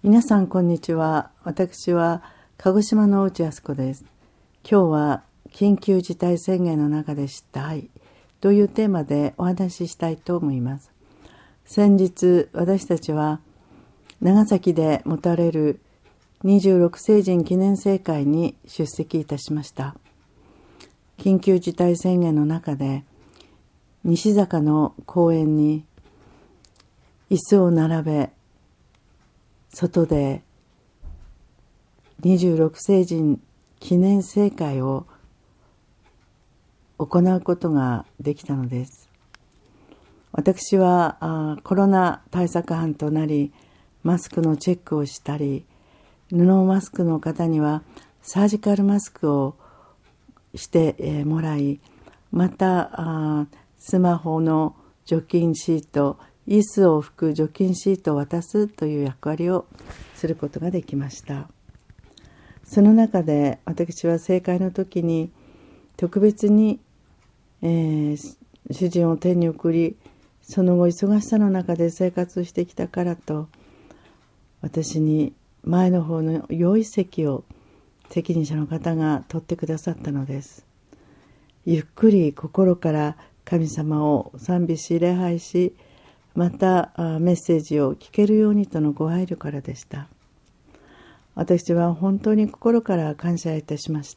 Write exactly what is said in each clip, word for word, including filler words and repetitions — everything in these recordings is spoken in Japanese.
皆さんこんにちは。私は鹿児島の内靖子です。今日は緊急事態宣言の中でしたいというテーマでお話ししたいと思います。先日私たちは長崎で持たれるにじゅうろくせいじん記念盛会に出席いたしました。緊急事態宣言の中で西坂の公園に椅子を並べ、外でにじゅうろくせいじん記念盛会を行うことができたのです。私はあコロナ対策班となり、マスクのチェックをしたり、布マスクの方にはサージカルマスクをしてもらい、またあスマホの除菌シート、椅子を拭く除菌シートを渡すという役割をすることができました。その中で私は盛会の時に特別に、えー、主人を天に送り、その後忙しさの中で生活してきたからと、私に前の方の良い席を責任者の方が取ってくださったのです。ゆっくり心から神様を賛美し礼拝し、またメッセージを聞けるようにとのご配慮からでした。私は本当に心から感謝いたしました。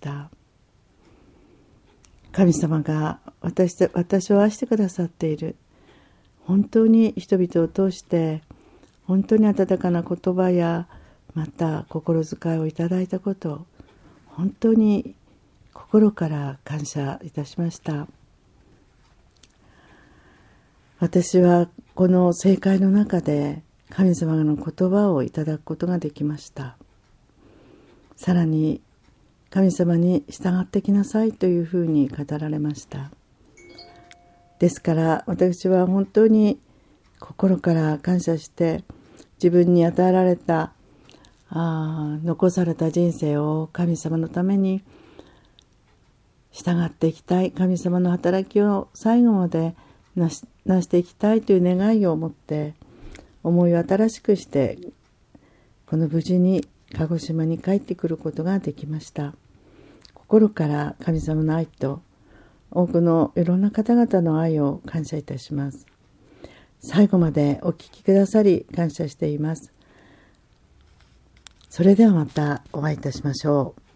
神様が 私, 私を愛してくださっている。本当に人々を通して本当に温かな言葉やまた心遣いをいただいたことを本当に心から感謝いたしました。私はこの盛会の中で神様の言葉をいただくことができました。さらに神様に従ってきなさいというふうに語られました。ですから私は本当に心から感謝して、自分に与えられたあ残された人生を神様のために従っていきたい、神様の働きを最後までなし、なしていきたいという願いを持って思いを新しくして、この無事に鹿児島に帰ってくることができました。心から神様の愛と多くのいろんな方々の愛を感謝いたします。最後までお聞きくださり感謝しています。それではまたお会いいたしましょう。